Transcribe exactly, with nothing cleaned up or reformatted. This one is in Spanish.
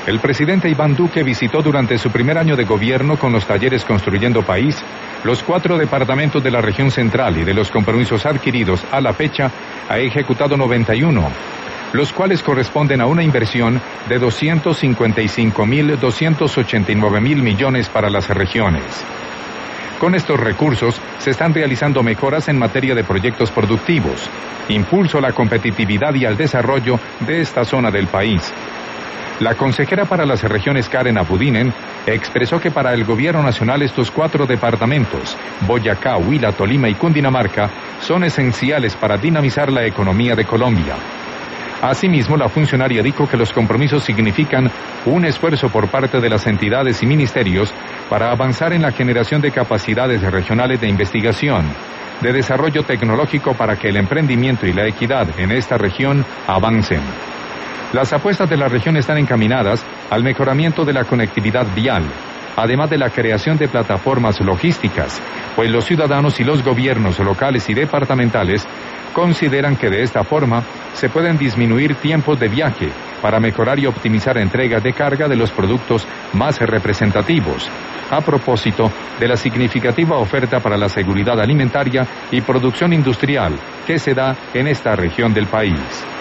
El presidente Iván Duque visitó durante su primer año de gobierno con los talleres Construyendo País los cuatro departamentos de la región central y de los compromisos adquiridos a la fecha ha ejecutado noventa y uno, los cuales corresponden a una inversión de doscientos cincuenta y cinco mil doscientos ochenta y nueve mil millones para las regiones. Con estos recursos se están realizando mejoras en materia de proyectos productivos, impulso a la competitividad y al desarrollo de esta zona del país. La consejera para las regiones Karen Abudinen expresó que para el gobierno nacional estos cuatro departamentos, Boyacá, Huila, Tolima y Cundinamarca, son esenciales para dinamizar la economía de Colombia. Asimismo, la funcionaria dijo que los compromisos significan un esfuerzo por parte de las entidades y ministerios para avanzar en la generación de capacidades regionales de investigación, de desarrollo tecnológico para que el emprendimiento y la equidad en esta región avancen. Las apuestas de la región están encaminadas al mejoramiento de la conectividad vial, además de la creación de plataformas logísticas, pues los ciudadanos y los gobiernos locales y departamentales consideran que de esta forma se pueden disminuir tiempos de viaje para mejorar y optimizar entregas de carga de los productos más representativos, a propósito de la significativa oferta para la seguridad alimentaria y producción industrial que se da en esta región del país.